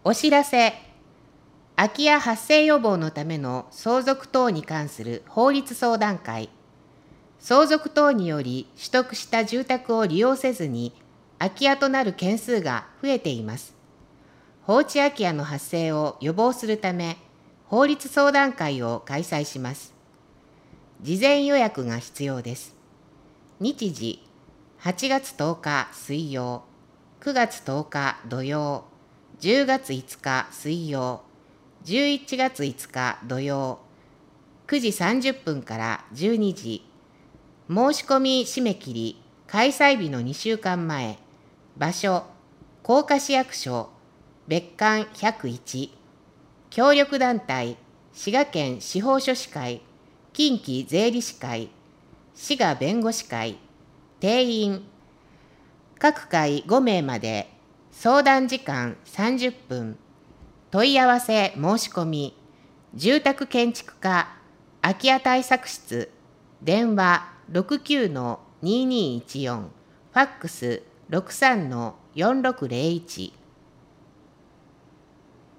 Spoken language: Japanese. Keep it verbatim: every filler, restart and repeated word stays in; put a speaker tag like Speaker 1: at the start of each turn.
Speaker 1: お知らせ。空き家発生予防のための相続等に関する法律相談会。相続等により取得した住宅を利用せずに空き家となる件数が増えています。放置空き家の発生を予防するため、法律相談会を開催します。事前予約が必要です。日時、はちがつとおか水曜、くがつとおか土曜、じゅうがついつか水曜、じゅういちがついつか土曜、くじさんじゅっぷんからじゅうにじ。申し込み締め切り、開催日のにしゅうかんまえ。場所、甲賀市役所、別館ひゃくいち。協力団体、滋賀県司法書士会、近畿税理士会、滋賀弁護士会。定員、各回ごめいまで。相談時間さんじゅっぷん。問い合わせ申し込み、住宅建築課空き家対策室、電話 ろくきゅうのにーにーいちよん、ファックス ろくさんのよんろくぜろいち。